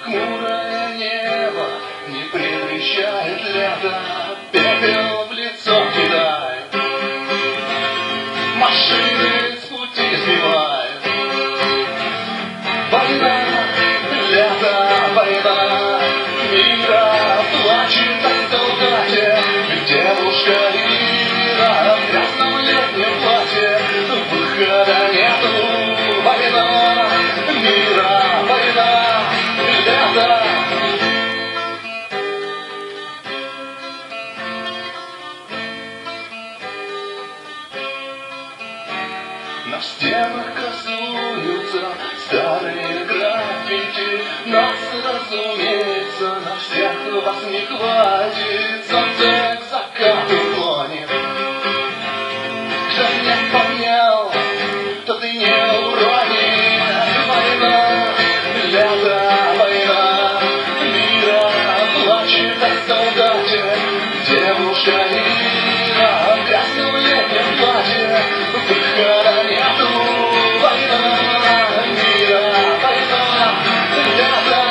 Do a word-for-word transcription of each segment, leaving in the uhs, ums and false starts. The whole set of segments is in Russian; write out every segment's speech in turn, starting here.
Хмурое небо не предвещает лето, пепел в лицо кидает, машины с пути сбивает. Война, лето, война, мира плачет о солдате. Девушка Ира в грязном летнем платье, выхода нету. Война, мира, война, лето. На стенах красуются старые граффити. Нас, разумеется, на всех вас не хватит. Солнце к закату клонит. Кто не поднял, тот и не уронит. Война, лето, война, мира плачет о солдате. Девушка Ира в грязном летнем платье, выхода нету. Война, мира, война, лето.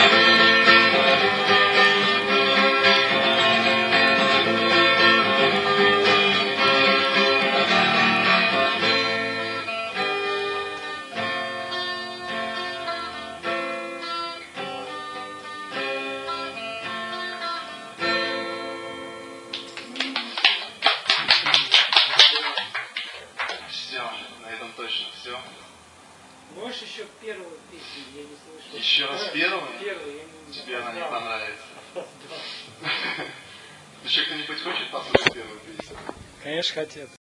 Все, на этом точно все. Можешь еще первую песню, я не слышал. Еще раз первую? Первую, я не Тебе она не Да. понравится. Еще кто-нибудь хочет послушать первую песню? Конечно, хотят.